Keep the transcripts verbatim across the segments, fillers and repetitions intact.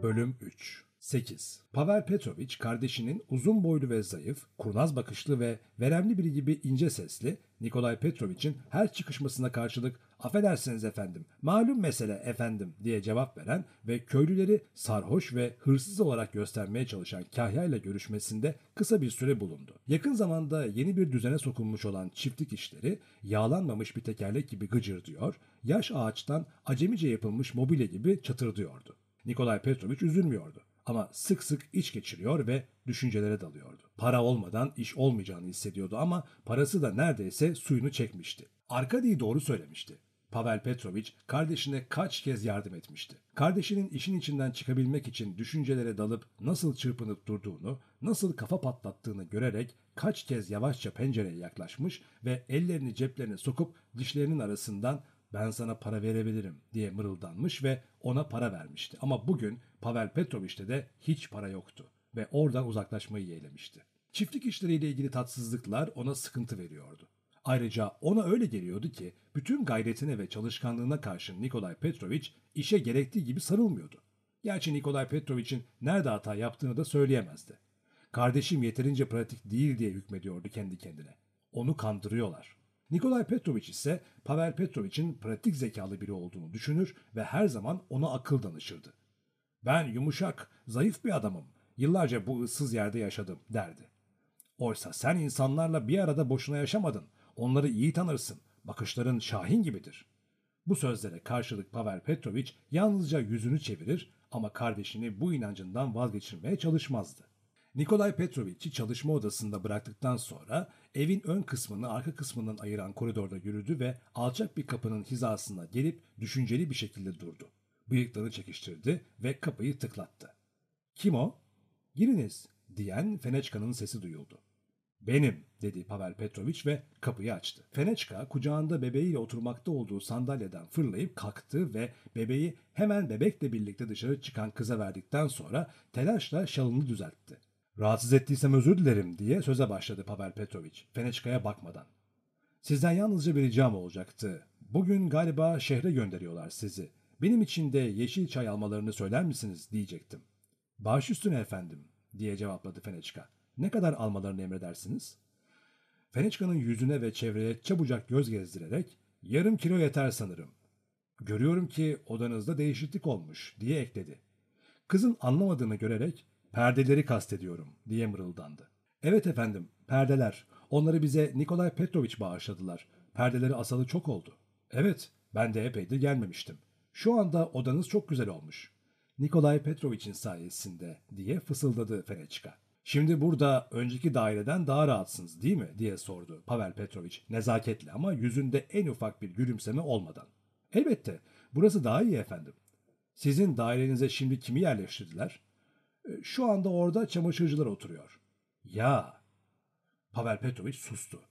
Bölüm üç. sekiz. Pavel Petrovich kardeşinin uzun boylu ve zayıf, kurnaz bakışlı ve veremli biri gibi ince sesli, Nikolay Petrovich'in her çıkışmasına karşılık "Affedersiniz efendim, malum mesele efendim" diye cevap veren ve köylüleri sarhoş ve hırsız olarak göstermeye çalışan Kahya ile görüşmesinde kısa bir süre bulundu. Yakın zamanda yeni bir düzene sokulmuş olan çiftlik işleri yağlanmamış bir tekerlek gibi gıcırdıyor, yaş ağaçtan acemice yapılmış mobilya gibi çatırdıyordu. Nikolay Petrovich üzülmüyordu ama sık sık iç geçiriyor ve düşüncelere dalıyordu. Para olmadan iş olmayacağını hissediyordu ama parası da neredeyse suyunu çekmişti. Arkady doğru söylemişti. Pavel Petrovich kardeşine kaç kez yardım etmişti. Kardeşinin işin içinden çıkabilmek için düşüncelere dalıp nasıl çırpınıp durduğunu, nasıl kafa patlattığını görerek kaç kez yavaşça pencereye yaklaşmış ve ellerini ceplerine sokup dişlerinin arasından "Ben sana para verebilirim" diye mırıldanmış ve ona para vermişti. Ama bugün Pavel Petrovich'te de hiç para yoktu ve oradan uzaklaşmayı yeğlemişti. Çiftlik işleriyle ilgili tatsızlıklar ona sıkıntı veriyordu. Ayrıca ona öyle geliyordu ki bütün gayretine ve çalışkanlığına karşın Nikolay Petrovich işe gerektiği gibi sarılmıyordu. Gerçi Nikolay Petrovich'in nerede hata yaptığını da söyleyemezdi. Kardeşim yeterince pratik değil diye hükmediyordu kendi kendine. Onu kandırıyorlar. Nikolay Petrovich ise Pavel Petrovich'in pratik zekalı biri olduğunu düşünür ve her zaman ona akıl danışırdı. "Ben yumuşak, zayıf bir adamım. Yıllarca bu ıssız yerde yaşadım" derdi. "Oysa sen insanlarla bir arada boşuna yaşamadın. Onları iyi tanırsın. Bakışların şahin gibidir." Bu sözlere karşılık Pavel Petrovich yalnızca yüzünü çevirir ama kardeşini bu inancından vazgeçirmeye çalışmazdı. Nikolay Petrovich'i çalışma odasında bıraktıktan sonra evin ön kısmını arka kısmından ayıran koridorda yürüdü ve alçak bir kapının hizasına gelip düşünceli bir şekilde durdu. Bıyıklarını çekiştirdi ve kapıyı tıklattı. "Kim o?" "Giriniz" diyen Fenechka'nın sesi duyuldu. "Benim" dedi Pavel Petrovich ve kapıyı açtı. Fenechka kucağında bebeğiyle oturmakta olduğu sandalyeden fırlayıp kalktı ve bebeği hemen bebekle birlikte dışarı çıkan kıza verdikten sonra telaşla şalını düzeltti. "Rahatsız ettiysem özür dilerim" diye söze başladı Pavel Petrovich, Fenechka'ya bakmadan. "Sizden yalnızca bir ricam olacaktı. Bugün galiba şehre gönderiyorlar sizi. Benim için de yeşil çay almalarını söyler misiniz diyecektim." "Baş üstüne efendim" diye cevapladı Fenechka. "Ne kadar almalarını emredersiniz?" Fenechka'nın yüzüne ve çevreye çabucak göz gezdirerek "Yarım kilo yeter sanırım. Görüyorum ki odanızda değişiklik olmuş" diye ekledi. Kızın anlamadığını görerek "Perdeleri kastediyorum" diye mırıldandı. "Evet efendim, perdeler. Onları bize Nikolay Petrovich bağışladılar. Perdeleri asalı çok oldu." "Evet, ben de epeydir gelmemiştim. Şu anda odanız çok güzel olmuş." "Nikolay Petrovich'in sayesinde" diye fısıldadı Fenechka. "Şimdi burada önceki daireden daha rahatsınız değil mi?" diye sordu Pavel Petrovich nezaketle ama yüzünde en ufak bir gülümseme olmadan. "Elbette, burası daha iyi efendim." "Sizin dairenize şimdi kimi yerleştirdiler?" "Şu anda orada çamaşırcılar oturuyor." "Ya." Pavel Petrovich sustu.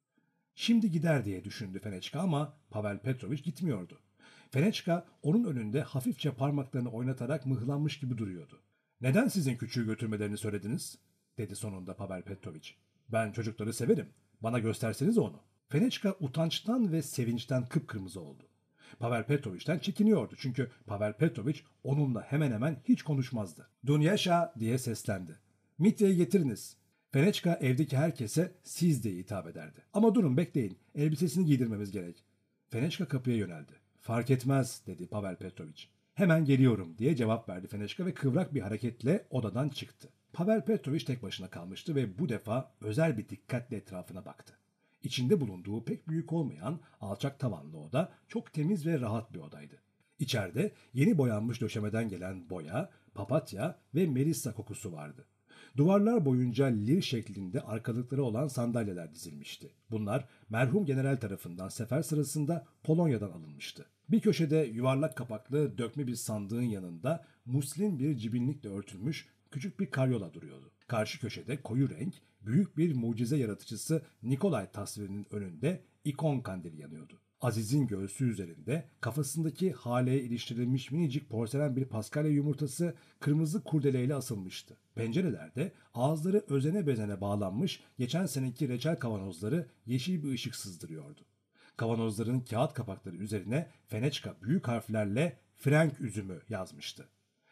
Şimdi gider diye düşündü Fenechka ama Pavel Petrovich gitmiyordu. Fenechka onun önünde hafifçe parmaklarını oynatarak mıhlanmış gibi duruyordu. "Neden sizin küçüğü götürmelerini söylediniz?" dedi sonunda Pavel Petrovich. "Ben çocukları severim. Bana gösterseniz onu." Fenechka utançtan ve sevinçten kıpkırmızı oldu. Pavel Petrovich'ten çekiniyordu çünkü Pavel Petrovich onunla hemen hemen hiç konuşmazdı. "Dunyaşa" diye seslendi. "Mitya'yı getiriniz." Fenechka evdeki herkese "siz" diye hitap ederdi. "Ama durun, bekleyin. Elbisesini giydirmemiz gerek." Fenechka kapıya yöneldi. "Fark etmez" dedi Pavel Petrovich. "Hemen geliyorum" diye cevap verdi Fenechka ve kıvrak bir hareketle odadan çıktı. Pavel Petrovich tek başına kalmıştı ve bu defa özel bir dikkatle etrafına baktı. İçinde bulunduğu pek büyük olmayan alçak tavanlı oda çok temiz ve rahat bir odaydı. İçeride yeni boyanmış döşemeden gelen boya, papatya ve melissa kokusu vardı. Duvarlar boyunca lir şeklinde arkalıkları olan sandalyeler dizilmişti. Bunlar merhum general tarafından sefer sırasında Polonya'dan alınmıştı. Bir köşede yuvarlak kapaklı dökme bir sandığın yanında muslin bir cibinlikle örtülmüş küçük bir karyola duruyordu. Karşı köşede koyu renk, büyük bir mucize yaratıcısı Nikolay tasvirinin önünde ikon kandili yanıyordu. Aziz'in göğsü üzerinde kafasındaki haleye iliştirilmiş minicik porselen bir paskalya yumurtası kırmızı kurdeleyle asılmıştı. Pencerelerde ağızları özene bezene bağlanmış geçen seneki reçel kavanozları yeşil bir ışık sızdırıyordu. Kavanozların kağıt kapakları üzerine Fenechka büyük harflerle "Frank üzümü" yazmıştı.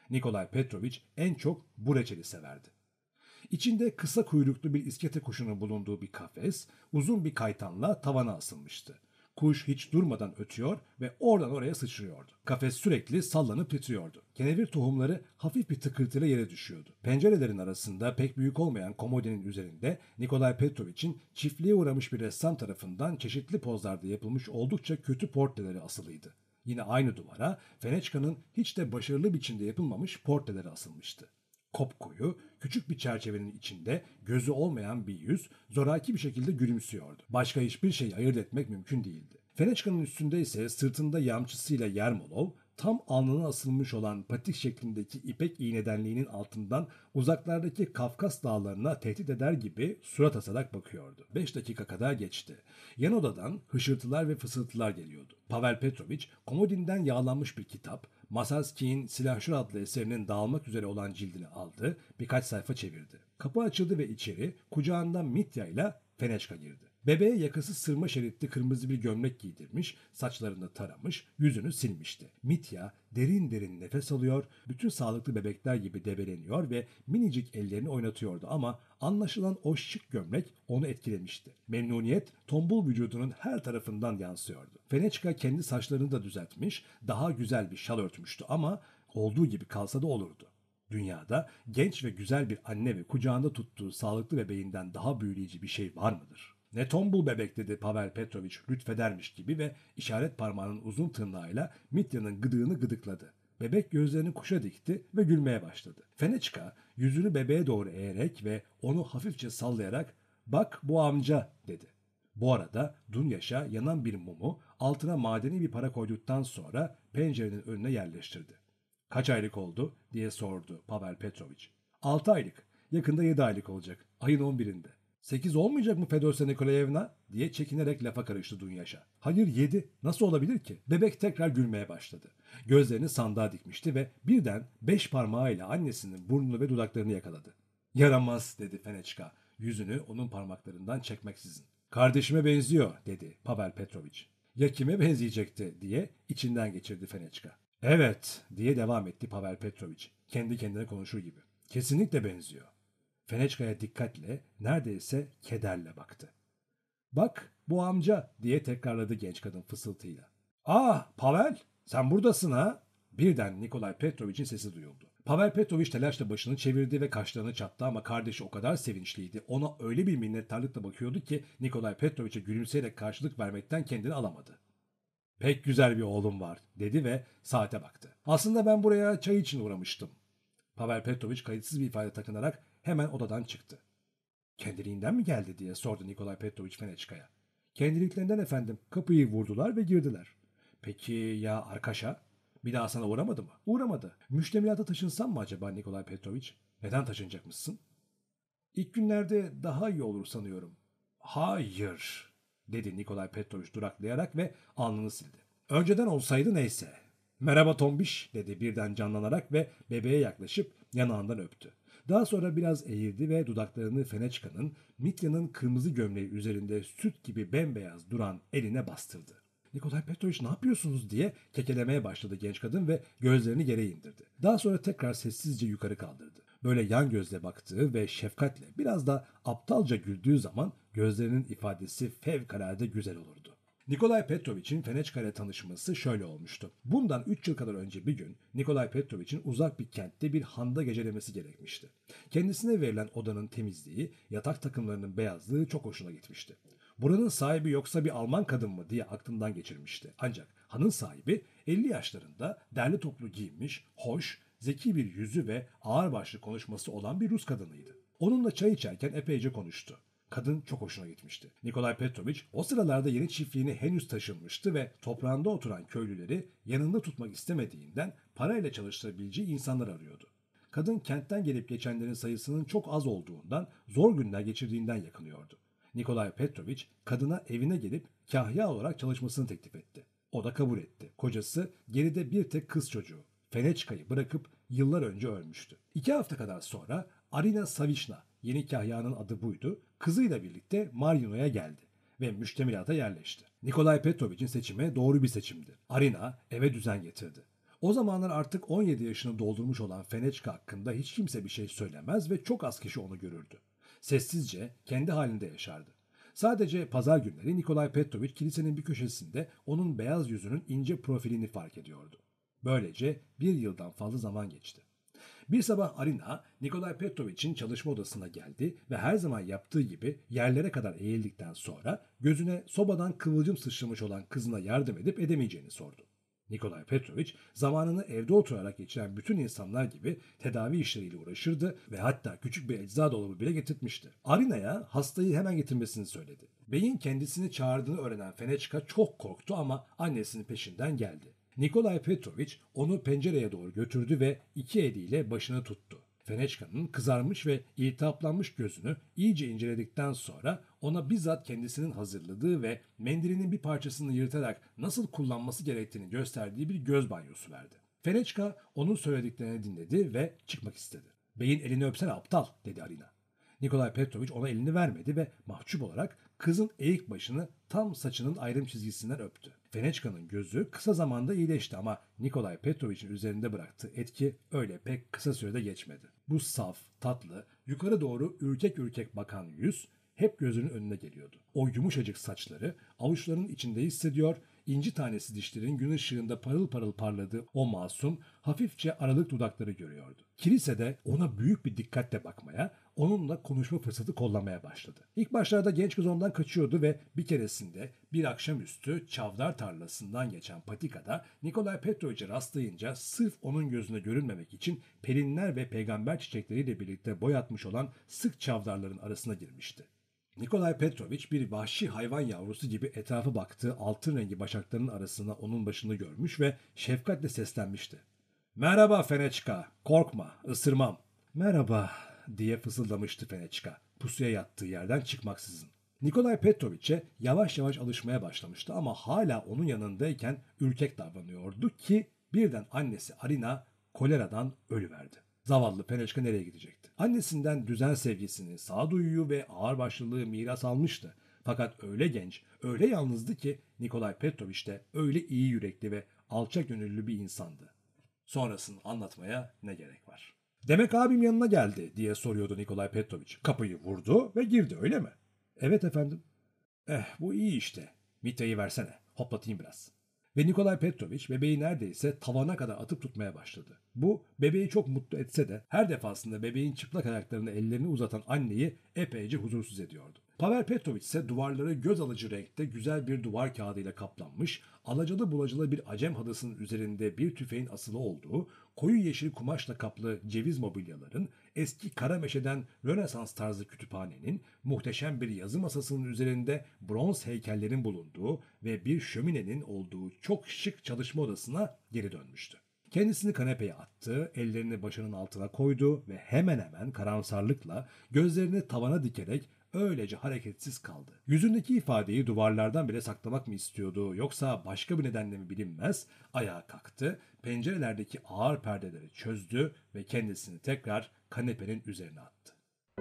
Nikolay Petrovich en çok bu reçeli severdi. İçinde kısa kuyruklu bir iskete kuşunun bulunduğu bir kafes, uzun bir kaytanla tavana asılmıştı. Kuş hiç durmadan ötüyor ve oradan oraya sıçrıyordu. Kafes sürekli sallanıp titriyordu. Kenevir tohumları hafif bir tıkırtıyla yere düşüyordu. Pencerelerin arasında pek büyük olmayan komodinin üzerinde Nikolay Petrovich'in çiftliğe uğramış bir ressam tarafından çeşitli pozlarda yapılmış oldukça kötü portreleri asılıydı. Yine aynı duvara Fenechka'nın hiç de başarılı biçimde yapılmamış portreleri asılmıştı. Kopkoyu, küçük bir çerçevenin içinde gözü olmayan bir yüz zoraki bir şekilde gülümsüyordu. Başka hiçbir şeyi ayırt etmek mümkün değildi. Fenechka'nın üstünde ise sırtında yamçısıyla Yermolov, tam alnına asılmış olan patik şeklindeki ipek iğnedenliğinin altından uzaklardaki Kafkas dağlarına tehdit eder gibi surat asarak bakıyordu. Beş dakika kadar geçti. Yan odadan hışırtılar ve fısıltılar geliyordu. Pavel Petrovich komodinden yağlanmış bir kitap, Masalski'nin Silahşor adlı eserinin dağılmak üzere olan cildini aldı, birkaç sayfa çevirdi. Kapı açıldı ve içeri kucağından Mitya ile Fenechka girdi. Bebeğe yakası sırma şeritli kırmızı bir gömlek giydirmiş, saçlarını taramış, yüzünü silmişti. Mitya derin derin nefes alıyor, bütün sağlıklı bebekler gibi debeleniyor ve minicik ellerini oynatıyordu ama anlaşılan o şık gömlek onu etkilemişti. Memnuniyet tombul vücudunun her tarafından yansıyordu. Fenechka kendi saçlarını da düzeltmiş, daha güzel bir şal örtmüştü ama olduğu gibi kalsa da olurdu. Dünyada genç ve güzel bir anne ve kucağında tuttuğu sağlıklı bebeğinden daha büyüleyici bir şey var mıdır? Ne tombul bebek dedi Pavel Petrovich lütfedermiş gibi ve işaret parmağının uzun tırnağıyla Mitya'nın gıdığını gıdıkladı. Bebek gözlerini kuşa dikti ve gülmeye başladı. Fenechka yüzünü bebeğe doğru eğerek ve onu hafifçe sallayarak "Bak bu amca" dedi. Bu arada Dunyaş'a yanan bir mumu altına madeni bir para koyduktan sonra pencerenin önüne yerleştirdi. "Kaç aylık oldu?" diye sordu Pavel Petrovich. "Altı aylık. Yakında yedi aylık olacak. Ayın on birinde. Sekiz olmayacak mı Fedosya Nikolayevna?" diye çekinerek lafa karıştı Dunyaş'a. "Hayır yedi. Nasıl olabilir ki?" Bebek tekrar gülmeye başladı. Gözlerini sandığa dikmişti ve birden beş parmağıyla annesinin burnunu ve dudaklarını yakaladı. "Yaramaz" dedi Fenechka, yüzünü onun parmaklarından çekmeksizin. "Kardeşime benziyor" dedi Pavel Petrovich. "Ya kime benzeyecekti?" diye içinden geçirdi Fenechka. "Evet" diye devam etti Pavel Petrovich, kendi kendine konuşur gibi. "Kesinlikle benziyor." Fenechka'ya dikkatle, neredeyse kederle baktı. "Bak bu amca" diye tekrarladı genç kadın fısıltıyla. "Ah Pavel, sen buradasın ha?" Birden Nikolay Petrovich'in sesi duyuldu. Pavel Petrovich telaşla başını çevirdi ve kaşlarını çattı ama kardeşi o kadar sevinçliydi, ona öyle bir minnettarlıkla bakıyordu ki Nikolay Petrovich'e gülümseyerek karşılık vermekten kendini alamadı. "Pek güzel bir oğlum var" dedi ve saate baktı. "Aslında ben buraya çay için uğramıştım." Pavel Petrovich kayıtsız bir ifade takınarak hemen odadan çıktı. "Kendiliğinden mi geldi?" diye sordu Nikolay Petrovich Fenechka'ya. "Kendiliklerinden efendim. Kapıyı vurdular ve girdiler." "Peki ya Arkaşa? Bir daha sana uğramadı mı?" "Uğramadı. Müştemilata taşınsam mı acaba Nikolay Petrovich?" "Neden taşınacakmışsın?" "İlk günlerde daha iyi olur sanıyorum." "Hayır," dedi Nikolay Petrovich duraklayarak ve alnını sildi. "Önceden olsaydı neyse." "Merhaba Tombiş," dedi birden canlanarak ve bebeğe yaklaşıp yanağından öptü. Daha sonra biraz eğildi ve dudaklarını Fenechka'nın Mitya'nın kırmızı gömleği üzerinde süt gibi bembeyaz duran eline bastırdı. "Nikolay Petrovich ne yapıyorsunuz?" diye kekelemeye başladı genç kadın ve gözlerini yere indirdi. Daha sonra tekrar sessizce yukarı kaldırdı. Böyle yan gözle baktığı ve şefkatle biraz da aptalca güldüğü zaman gözlerinin ifadesi fevkalade güzel olurdu. Nikolay Petrovich'in Fenechka ile tanışması şöyle olmuştu. Bundan üç yıl kadar önce bir gün Nikolay Petrovich'in uzak bir kentte bir handa gecelemesi gerekmişti. Kendisine verilen odanın temizliği, yatak takımlarının beyazlığı çok hoşuna gitmişti. Buranın sahibi yoksa bir Alman kadın mı diye aklından geçirmişti. Ancak hanın sahibi elli yaşlarında derli toplu giyinmiş, hoş, zeki bir yüzü ve ağırbaşlı konuşması olan bir Rus kadınıydı. Onunla çay içerken epeyce konuştu. Kadın çok hoşuna gitmişti. Nikolay Petrovich o sıralarda yeni çiftliğine henüz taşınmıştı ve toprağında oturan köylüleri yanında tutmak istemediğinden parayla çalıştırabileceği insanlar arıyordu. Kadın kentten gelip geçenlerin sayısının çok az olduğundan, zor günler geçirdiğinden yakınıyordu. Nikolay Petrovich kadına evine gelip kahya olarak çalışmasını teklif etti. O da kabul etti. Kocası geride bir tek kız çocuğu, Fenechka'yı bırakıp yıllar önce ölmüştü. İki hafta kadar sonra Arina Savishna, yeni kahyanın adı buydu, kızıyla birlikte Marino'ya geldi ve müştemilata yerleşti. Nikolay Petrovich'in seçimi doğru bir seçimdi. Arina eve düzen getirdi. O zamanlar artık on yedi yaşını doldurmuş olan Fenechka hakkında hiç kimse bir şey söylemez ve çok az kişi onu görürdü. Sessizce, kendi halinde yaşardı. Sadece pazar günleri Nikolay Petrovich kilisenin bir köşesinde onun beyaz yüzünün ince profilini fark ediyordu. Böylece bir yıldan fazla zaman geçti. Bir sabah Arina, Nikolay Petrovich'in çalışma odasına geldi ve her zaman yaptığı gibi yerlere kadar eğildikten sonra gözüne sobadan kıvılcım sıçramış olan kızına yardım edip edemeyeceğini sordu. Nikolay Petrovich zamanını evde oturarak geçiren bütün insanlar gibi tedavi işleriyle uğraşırdı ve hatta küçük bir ecza dolabı bile getirtmişti. Arina'ya hastayı hemen getirmesini söyledi. Beyin kendisini çağırdığını öğrenen Fenechka çok korktu ama annesinin peşinden geldi. Nikolay Petrovich onu pencereye doğru götürdü ve iki eliyle başını tuttu. Fenechka'nın kızarmış ve iltihaplanmış gözünü iyice inceledikten sonra ona bizzat kendisinin hazırladığı ve mendilinin bir parçasını yırtarak nasıl kullanması gerektiğini gösterdiği bir göz banyosu verdi. Fenechka onun söylediklerini dinledi ve çıkmak istedi. "Beyin elini öpsene aptal," dedi Arina. Nikolay Petrovich ona elini vermedi ve mahcup olarak kızın eğik başını tam saçının ayrım çizgisinden öptü. Fenechka'nın gözü kısa zamanda iyileşti ama Nikolay Petrovich'in üzerinde bıraktığı etki öyle pek kısa sürede geçmedi. Bu saf, tatlı, yukarı doğru ürkek ürkek bakan yüz hep gözünün önüne geliyordu. O yumuşacık saçları avuçlarının içinde hissediyor, inci tanesi dişlerin gün ışığında parıl parıl parladığı o masum, hafifçe aralık dudakları görüyordu. Kilisede ona büyük bir dikkatle bakmaya, onunla konuşma fırsatı kollamaya başladı. İlk başlarda genç kız ondan kaçıyordu ve bir keresinde bir akşamüstü çavdar tarlasından geçen patikada Nikolay Petrovich'e rastlayınca sırf onun gözüne görünmemek için pelinler ve peygamber çiçekleriyle birlikte boyatmış olan sık çavdarların arasına girmişti. Nikolay Petrovich bir vahşi hayvan yavrusu gibi etrafa baktığı altın rengi başaklarının arasına onun başını görmüş ve şefkatle seslenmişti. "Merhaba Fenechka, korkma, ısırmam." "Merhaba," diye fısıldamıştı Fenechka, pusuya yattığı yerden çıkmaksızın. Nikolay Petrovich'e yavaş yavaş alışmaya başlamıştı ama hala onun yanındayken ürkek davranıyordu ki birden annesi Arina koleradan ölüverdi. Zavallı Fenechka nereye gidecekti? Annesinden düzen sevgisini, sağduyuyu ve ağırbaşlılığı miras almıştı. Fakat öyle genç, öyle yalnızdı ki Nikolay Petrovich de öyle iyi yürekli ve alçak gönüllü bir insandı. Sonrasını anlatmaya ne gerek var? "Demek abim yanına geldi," diye soruyordu Nikolay Petrovich. "Kapıyı vurdu ve girdi, öyle mi?" "Evet efendim." "Eh, bu iyi işte. Mitra'yı versene, hoplatayım biraz." Ve Nikolay Petrovich bebeği neredeyse tavana kadar atıp tutmaya başladı. Bu bebeği çok mutlu etse de her defasında bebeğin çıplak ayaklarına ellerini uzatan anneyi epeyce huzursuz ediyordu. Pavel Petrovich ise duvarları göz alıcı renkte güzel bir duvar kağıdıyla kaplanmış, alacalı bulacalı bir acem halısının üzerinde bir tüfeğin asılı olduğu, koyu yeşil kumaşla kaplı ceviz mobilyaların, eski kara meşeden Rönesans tarzı kütüphanenin, muhteşem bir yazı masasının üzerinde bronz heykellerin bulunduğu ve bir şöminenin olduğu çok şık çalışma odasına geri dönmüştü. Kendisini kanepeye attı, ellerini başının altına koydu ve hemen hemen karamsarlıkla gözlerini tavana dikerek öylece hareketsiz kaldı. Yüzündeki ifadeyi duvarlardan bile saklamak mı istiyordu yoksa başka bir nedenle mi bilinmez, ayağa kalktı, pencerelerdeki ağır perdeleri çözdü ve kendisini tekrar kanepenin üzerine attı.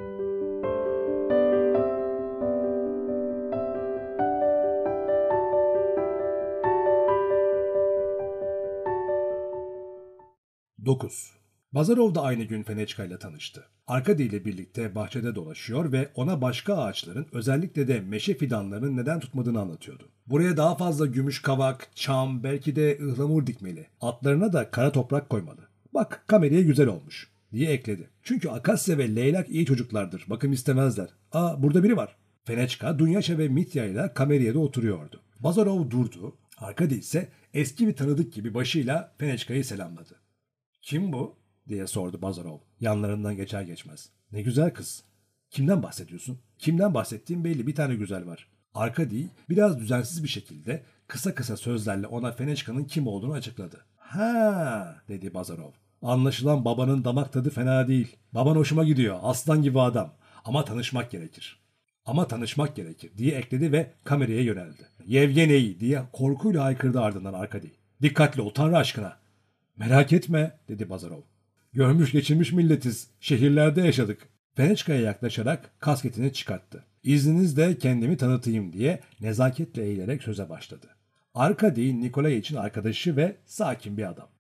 dokuz. Bazarov da aynı gün Fenechka ile tanıştı. Arkady ile birlikte bahçede dolaşıyor ve ona başka ağaçların, özellikle de meşe fidanlarının neden tutmadığını anlatıyordu. "Buraya daha fazla gümüş kavak, çam, belki de ıhlamur dikmeli. Atlarına da kara toprak koymalı. Bak, kameriye güzel olmuş," diye ekledi. "Çünkü Akasya ve Leylak iyi çocuklardır, bakım istemezler. Aa, burada biri var." Fenechka, Dunyaşa ve Mitya ile kameriyede oturuyordu. Bazarov durdu. Arkady ise eski bir tanıdık gibi başıyla Fenechka'yı selamladı. "Kim bu?" diye sordu Bazarov yanlarından geçer geçmez. "Ne güzel kız." "Kimden bahsediyorsun?" "Kimden bahsettiğim belli, bir tane güzel var." Arkady biraz düzensiz bir şekilde kısa kısa sözlerle ona Fenechka'nın kim olduğunu açıkladı. "Ha," dedi Bazarov. "Anlaşılan babanın damak tadı fena değil. Baban hoşuma gidiyor, aslan gibi adam. Ama tanışmak gerekir." "Ama tanışmak gerekir," diye ekledi ve kameraya yöneldi. "Yevgeney," diye korkuyla haykırdı ardından Arkady. "Dikkatli ol, Tanrı aşkına." "Merak etme," dedi Bazarov. "Görmüş geçirmiş milletiz. Şehirlerde yaşadık." Fenechka'ya yaklaşarak kasketini çıkarttı. "İzninizle kendimi tanıtayım," diye nezaketle eğilerek söze başladı. Arkady, Nikolay için arkadaşı ve sakin bir adam.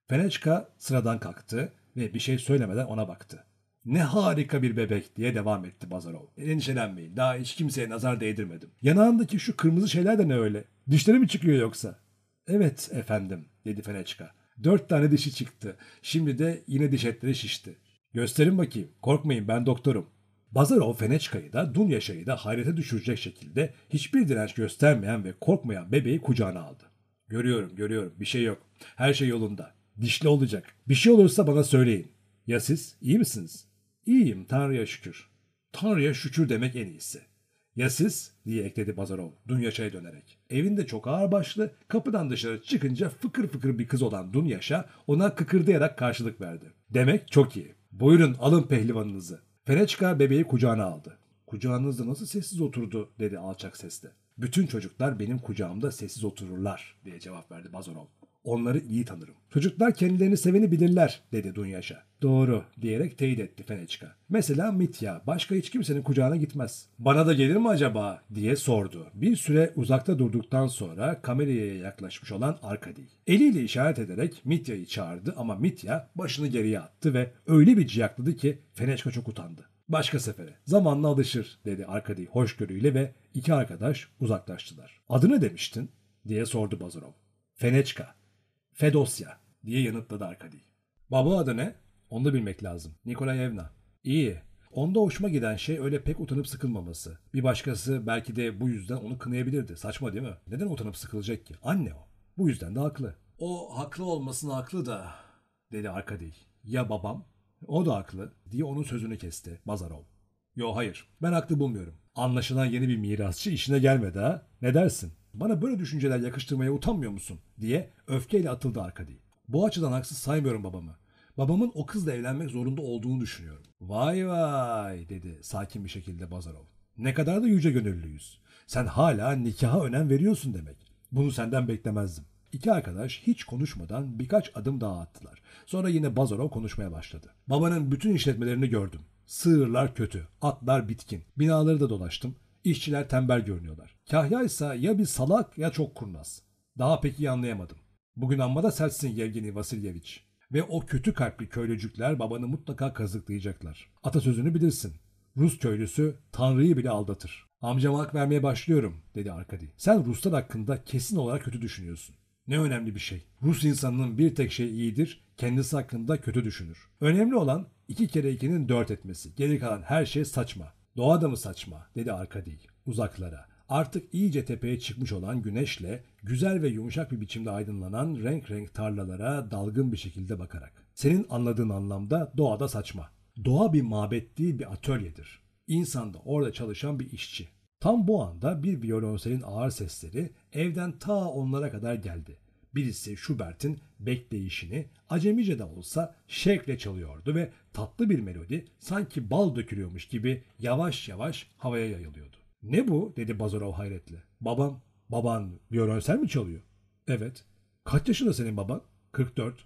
Fenechka sıradan kalktı ve bir şey söylemeden ona baktı. Ne harika bir bebek diye devam etti Bazarov. Endişelenmeyin, daha hiç kimseye nazar değdirmedim. Yanağındaki şu kırmızı şeyler de ne öyle? Dişleri mi çıkıyor yoksa? Evet efendim, dedi Fenechka. Dört tane dişi çıktı. Şimdi de yine diş etleri şişti. Gösterin bakayım. Korkmayın, ben doktorum. Bazarov Fenechka'yı da Dunyaşa'yı da hayrete düşürecek şekilde hiçbir direnç göstermeyen ve korkmayan bebeği kucağına aldı. Görüyorum, görüyorum. Bir şey yok. Her şey yolunda. Dişli olacak. Bir şey olursa bana söyleyin. Ya siz? İyi misiniz? İyiyim, Tanrı'ya şükür. Tanrı'ya şükür demek en iyisi. Ya siz? Diye ekledi Bazarov Dunyaşa'ya dönerek. Evinde çok ağırbaşlı, kapıdan dışarı çıkınca fıkır fıkır bir kız olan Dunyaşa ona kıkırdayarak karşılık verdi. Demek çok iyi. Buyurun alın pehlivanınızı. Fenechka bebeği kucağına aldı. Kucağınızda nasıl sessiz oturdu dedi alçak sesle. Bütün çocuklar benim kucağımda sessiz otururlar diye cevap verdi Bazarov. Onları iyi tanırım. Çocuklar kendilerini seveni bilirler dedi Dunyaşa. Doğru diyerek teyit etti Fenechka. Mesela Mitya başka hiç kimsenin kucağına gitmez. Bana da gelir mi acaba diye sordu. Bir süre uzakta durduktan sonra kameraya yaklaşmış olan Arkady. Eliyle işaret ederek Mitya'yı çağırdı ama Mitya başını geriye attı ve öyle bir ciyakladı ki Fenechka çok utandı. Başka sefere. Zamanla alışır dedi Arkady hoşgörüyle ve iki arkadaş uzaklaştılar. Adı ne demiştin diye sordu Bazarov. Fenechka. Fedosya diye yanıtladı Arkady. Baba adı ne? Onu da bilmek lazım. Nikolayevna. İyi. Onda hoşuma giden şey öyle pek utanıp sıkılmaması. Bir başkası belki de bu yüzden onu kınayabilirdi. Saçma değil mi? Neden utanıp sıkılacak ki? Anne o. Bu yüzden de haklı. O haklı olmasına haklı da dedi Arkady. Ya babam? O da haklı diye onun sözünü kesti Bazarov. Yo hayır. Ben haklı bulmuyorum. Anlaşılan yeni bir mirasçı işine gelmedi ha? Ne dersin? Bana böyle düşünceler yakıştırmaya utanmıyor musun? Diye öfkeyle atıldı Arkady. Bu açıdan haksız saymıyorum babamı. Babamın o kızla evlenmek zorunda olduğunu düşünüyorum. Vay vay dedi sakin bir şekilde Bazarov. Ne kadar da yüce gönüllüyüz. Sen hala nikaha önem veriyorsun demek. Bunu senden beklemezdim. İki arkadaş hiç konuşmadan birkaç adım daha attılar. Sonra yine Bazarov konuşmaya başladı. Babanın bütün işletmelerini gördüm. Sığırlar kötü, atlar bitkin. Binaları da dolaştım. İşçiler tembel görünüyorlar. Kahya ise ya bir salak ya çok kurnaz. Daha pek iyi anlayamadım. Bugün amma da sertsin Yevgeni Vasilyeviç. Ve o kötü kalpli köylücükler babanı mutlaka kazıklayacaklar. Atasözünü bilirsin. Rus köylüsü Tanrı'yı bile aldatır. Amcama hak vermeye başlıyorum dedi Arkady. Sen Ruslar hakkında kesin olarak kötü düşünüyorsun. Ne önemli bir şey. Rus insanının bir tek şey iyidir, kendisi hakkında kötü düşünür. Önemli olan iki kere ikinin dört etmesi. Geri kalan her şey saçma. Doğa da mı saçma dedi Arkady uzaklara. Artık iyice tepeye çıkmış olan güneşle güzel ve yumuşak bir biçimde aydınlanan renk renk tarlalara dalgın bir şekilde bakarak. Senin anladığın anlamda doğada saçma. Doğa bir mabet değil bir atölyedir. İnsan da orada çalışan bir işçi. Tam bu anda bir violonselin ağır sesleri evden ta onlara kadar geldi. Birisi Schubert'in bekleyişini acemice de olsa şevkle çalıyordu ve tatlı bir melodi sanki bal dökülüyormuş gibi yavaş yavaş havaya yayılıyordu. Ne bu? Dedi Bazarov hayretle. Babam, baban violonsel mi çalıyor? Evet. Kaç yaşında senin baban? kırk dört.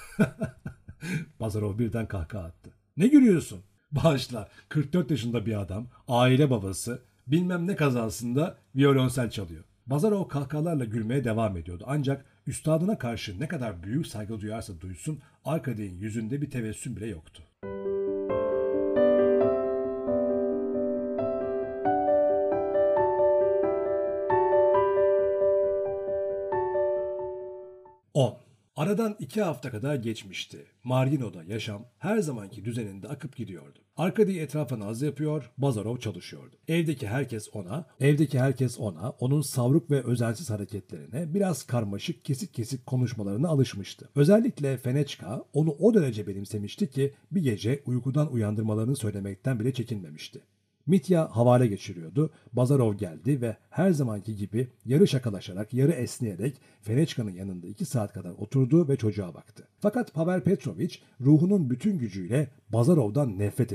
Bazarov birden kahkaha attı. Ne gülüyorsun? Bağışla, kırk dört yaşında bir adam, aile babası, bilmem ne kazasında violonsel çalıyor. Bazarov kahkahalarla gülmeye devam ediyordu. Ancak üstadına karşı ne kadar büyük saygı duyarsa duysun, Arkady'nin yüzünde bir tebessüm bile yoktu. on. Aradan iki hafta kadar geçmişti. Margino'da yaşam her zamanki düzeninde akıp gidiyordu. Arkady etrafa naz yapıyor, Bazarov çalışıyordu. Evdeki herkes ona, evdeki herkes ona, onun savruk ve özensiz hareketlerine, biraz karmaşık, kesik kesik konuşmalarına alışmıştı. Özellikle Fenechka onu o derece benimsemişti ki bir gece uykudan uyandırmalarını söylemekten bile çekinmemişti. Mitya havale geçiriyordu. Bazarov geldi ve her zamanki gibi yarı şakalaşarak, yarı esneyerek Fenechka'nın yanında iki saat kadar oturdu ve çocuğa baktı. Fakat Pavel Petrovich ruhunun bütün gücüyle Bazarov'dan nefret ediyordu.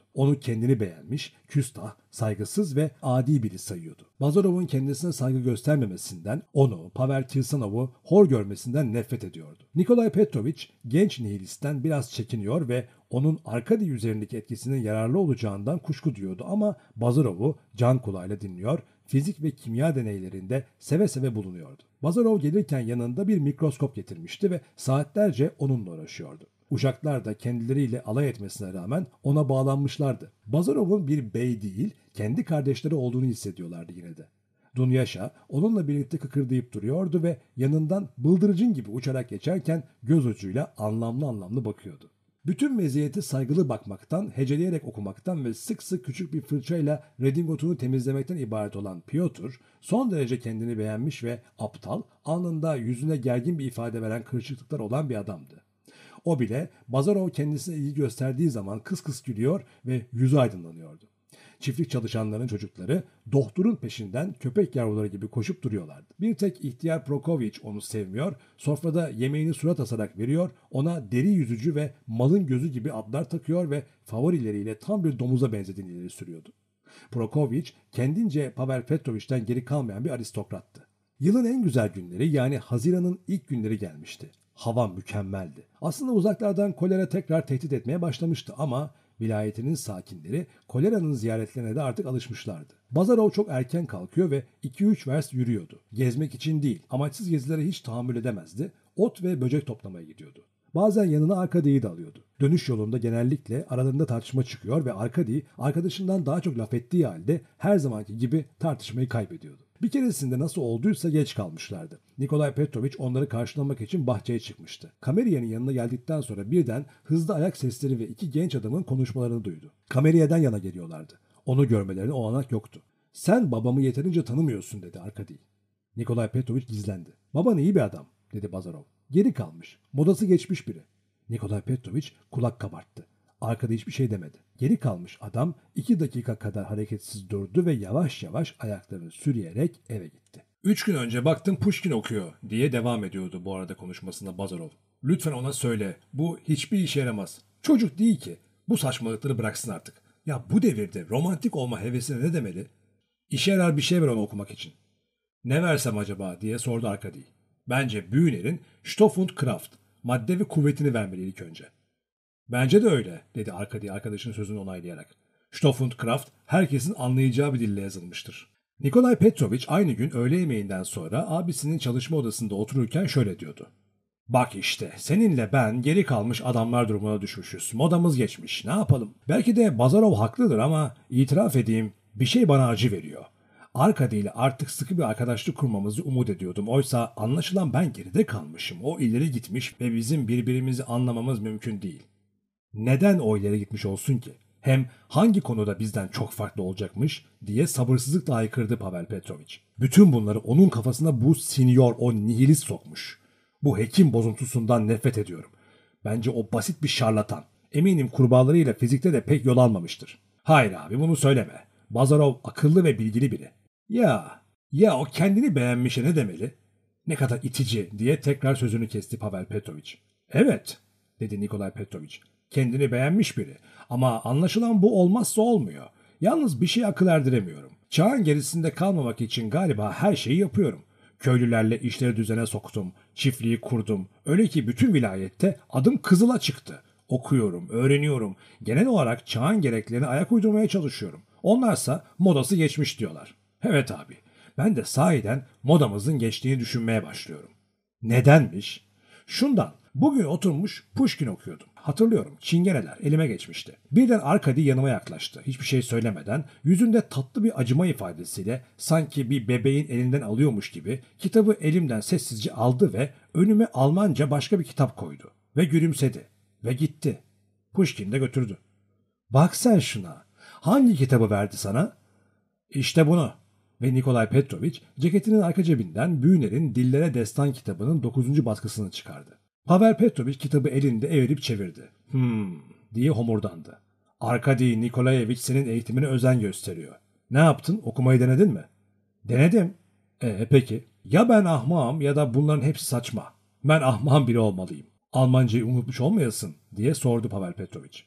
onu kendini beğenmiş, küstah, saygısız ve adi biri sayıyordu. Bazarov'un kendisine saygı göstermemesinden, onu, Pavel Kirsanov'u hor görmesinden nefret ediyordu. Nikolay Petrovich genç nihilistten biraz çekiniyor ve onun Arkady üzerindeki etkisinin yararlı olacağından kuşku duyuyordu ama Bazarov'u can kulağıyla dinliyor, fizik ve kimya deneylerinde seve seve bulunuyordu. Bazarov gelirken yanında bir mikroskop getirmişti ve saatlerce onunla uğraşıyordu. Uşaklar da kendileriyle alay etmesine rağmen ona bağlanmışlardı. Bazarov'un bir bey değil, kendi kardeşleri olduğunu hissediyorlardı yine de. Dunyaşa onunla birlikte kıkırdayıp duruyordu ve yanından bıldırıcın gibi uçarak geçerken göz ucuyla anlamlı anlamlı bakıyordu. Bütün meziyeti saygılı bakmaktan, heceleyerek okumaktan ve sık sık küçük bir fırçayla redingotunu temizlemekten ibaret olan Piotr, son derece kendini beğenmiş ve aptal, alnında yüzüne gergin bir ifade veren kırışıklıklar olan bir adamdı. O bile Bazarov kendisine ilgi gösterdiği zaman kıs kıs gülüyor ve yüzü aydınlanıyordu. Çiftlik çalışanların çocukları doktorun peşinden köpek yavruları gibi koşup duruyorlardı. Bir tek ihtiyar Prokovich onu sevmiyor, sofrada yemeğini surat asarak veriyor, ona deri yüzücü ve malın gözü gibi adlar takıyor ve favorileriyle tam bir domuza benzediğini ileri sürüyordu. Prokovich kendince Pavel Petrovich'ten geri kalmayan bir aristokrattı. Yılın en güzel günleri yani Haziran'ın ilk günleri gelmişti. Hava mükemmeldi. Aslında uzaklardan kolera tekrar tehdit etmeye başlamıştı ama vilayetinin sakinleri koleranın ziyaretlerine de artık alışmışlardı. Bazarov çok erken kalkıyor ve iki üç vers yürüyordu. Gezmek için değil, amaçsız gezilere hiç tahammül edemezdi. Ot ve böcek toplamaya gidiyordu. Bazen yanına Arkadi'yi de alıyordu. Dönüş yolunda genellikle aralarında tartışma çıkıyor ve Arkadi arkadaşından daha çok laf ettiği halde her zamanki gibi tartışmayı kaybediyordu. Bir keresinde nasıl olduysa geç kalmışlardı. Nikolay Petrovich onları karşılamak için bahçeye çıkmıştı. Kameriye'nin yanına geldikten sonra birden hızlı ayak sesleri ve iki genç adamın konuşmalarını duydu. Kameriye'den yana geliyorlardı. Onu görmelerine olanak yoktu. "Sen babamı yeterince tanımıyorsun," dedi Arkadi. Nikolay Petrovich gizlendi. "Baban iyi bir adam," dedi Bazarov. "Geri kalmış, modası geçmiş biri." Nikolay Petrovich kulak kabarttı. Arkada hiçbir şey demedi. Geri kalmış adam iki dakika kadar hareketsiz durdu ve yavaş yavaş ayaklarını sürüyerek eve gitti. "Üç gün önce baktım Pushkin okuyor," diye devam ediyordu bu arada konuşmasında Bazarov. "Lütfen ona söyle, bu hiçbir işe yaramaz. Çocuk değil ki. Bu saçmalıkları bıraksın artık. Ya bu devirde romantik olma hevesine ne demeli? İşe yarar bir şey ver ona okumak için." "Ne versem acaba?" diye sordu Arkady. "Bence Bühner'in Stoff und Kraft, madde ve kuvvetini vermeli ilk önce." "Bence de öyle," dedi Arkady arkadaşının sözünü onaylayarak. "Stoff und Kraft herkesin anlayacağı bir dille yazılmıştır." Nikolay Petrovich aynı gün öğle yemeğinden sonra abisinin çalışma odasında otururken şöyle diyordu. "Bak işte seninle ben geri kalmış adamlar durumuna düşmüşüz. Modamız geçmiş. Ne yapalım? Belki de Bazarov haklıdır ama itiraf edeyim bir şey bana acı veriyor. Arkady ile artık sıkı bir arkadaşlık kurmamızı umut ediyordum. Oysa anlaşılan ben geride kalmışım. O ileri gitmiş ve bizim birbirimizi anlamamız mümkün değil." "Neden o ileri gitmiş olsun ki? Hem hangi konuda bizden çok farklı olacakmış?" diye sabırsızlıkla haykırdı Pavel Petrovich. Bütün bunları onun kafasına bu sinyor, o nihilist sokmuş. Bu hekim bozuntusundan nefret ediyorum. Bence o basit bir şarlatan. Eminim kurbağalarıyla fizikte de pek yol almamıştır. "Hayır abi bunu söyleme. Bazarov akıllı ve bilgili biri." "Ya, ya o kendini beğenmişe ne demeli?" "Ne kadar itici," diye tekrar sözünü kesti Pavel Petrovich. "Evet," dedi Nikolay Petrovich. "Kendini beğenmiş biri. Ama anlaşılan bu olmazsa olmuyor. Yalnız bir şey akıl erdiremiyorum. Çağın gerisinde kalmamak için galiba her şeyi yapıyorum. Köylülerle işleri düzene soktum. Çiftliği kurdum. Öyle ki bütün vilayette adım Kızıl'a çıktı. Okuyorum, öğreniyorum. Genel olarak çağın gereklerine ayak uydurmaya çalışıyorum. Onlarsa modası geçmiş diyorlar. Evet abi, ben de sahiden modamızın geçtiğini düşünmeye başlıyorum." "Nedenmiş?" "Şundan. Bugün oturmuş Pushkin okuyordum. Hatırlıyorum, çingeneler elime geçmişti. Birden Arkady yanıma yaklaştı. Hiçbir şey söylemeden yüzünde tatlı bir acıma ifadesiyle sanki bir bebeğin elinden alıyormuş gibi kitabı elimden sessizce aldı ve önüme Almanca başka bir kitap koydu. Ve gülümsedi. Ve gitti. Pushkin de götürdü." "Bak sen şuna. Hangi kitabı verdi sana?" "İşte bunu." Ve Nikolay Petrovich ceketinin arka cebinden Bühner'in Dillere Destan kitabının dokuzuncu baskısını çıkardı. Pavel Petrovich kitabı elinde evirip çevirdi. "Hmm," diye homurdandı. "Arkady Nikolayevich senin eğitimine özen gösteriyor. Ne yaptın? Okumayı denedin mi?" "Denedim." "Ee peki. Ya ben ahmağım ya da bunların hepsi saçma. Ben ahmağın biri olmalıyım. Almancayı unutmuş olmayasın," diye sordu Pavel Petrovich.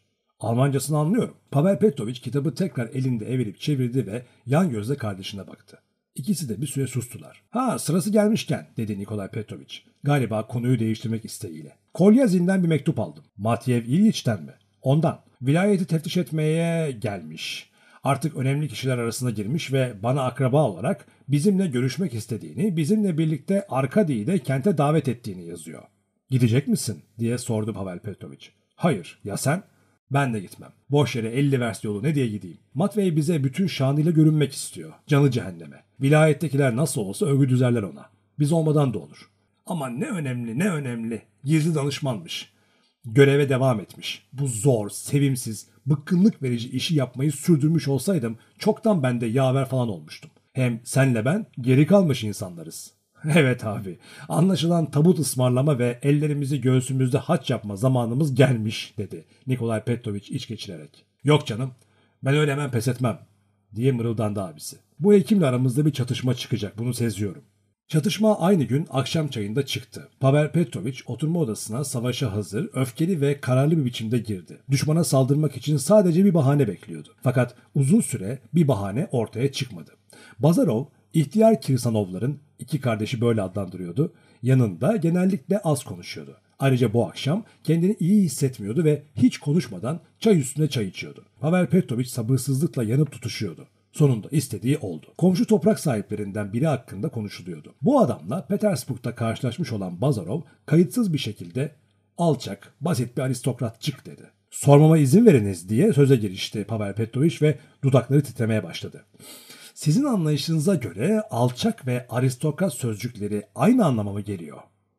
Almancasını anlıyorum. Pavel Petrovich kitabı tekrar elinde evirip çevirdi ve yan gözle kardeşine baktı. İkisi de bir süre sustular. Ha, sırası gelmişken dedi Nikolay Petrovich. Galiba konuyu değiştirmek isteğiyle. Kolyazin'den bir mektup aldım. Matyev İlyiç'ten mi? Ondan. Vilayeti teftiş etmeye gelmiş. Artık önemli kişiler arasına girmiş ve bana akraba olarak bizimle görüşmek istediğini, bizimle birlikte Arkadi'yi de kente davet ettiğini yazıyor. Gidecek misin diye sordu Pavel Petrovich. Hayır, ya sen? Ben de gitmem. Boş yere elli vers yolu ne diye gideyim? Matvey bize bütün şanıyla görünmek istiyor. Canı cehenneme. Vilayettekiler nasıl olsa övgü düzerler ona. Biz olmadan da olur. Ama ne önemli ne önemli. Gizli danışmanmış. Göreve devam etmiş. Bu zor, sevimsiz, bıkkınlık verici işi yapmayı sürdürmüş olsaydım çoktan ben de yaver falan olmuştum. Hem senle ben geri kalmış insanlarız. Evet abi, anlaşılan tabut ısmarlama ve ellerimizi göğsümüzde haç yapma zamanımız gelmiş dedi Nikolay Petrovich iç geçirerek. Yok canım, ben öyle hemen pes etmem diye mırıldandı abisi. Bu hekimle aramızda bir çatışma çıkacak, bunu seziyorum. Çatışma aynı gün akşam çayında çıktı. Pavel Petrovich oturma odasına savaşa hazır, öfkeli ve kararlı bir biçimde girdi. Düşmana saldırmak için sadece bir bahane bekliyordu. Fakat uzun süre bir bahane ortaya çıkmadı. Bazarov, ihtiyar Kirsanovların, iki kardeşi böyle adlandırıyordu, yanında genellikle az konuşuyordu. Ayrıca bu akşam kendini iyi hissetmiyordu ve hiç konuşmadan çay üstüne çay içiyordu. Pavel Petrovich sabırsızlıkla yanıp tutuşuyordu. Sonunda istediği oldu. Komşu toprak sahiplerinden biri hakkında konuşuluyordu. Bu adamla Petersburg'da karşılaşmış olan Bazarov kayıtsız bir şekilde alçak, basit bir aristokratçık dedi. Sormama izin veriniz diye söze girişti Pavel Petrovich ve dudakları titremeye başladı. Sizin anlayışınıza göre alçak ve aristokrat sözcükleri aynı anlama mı geliyor?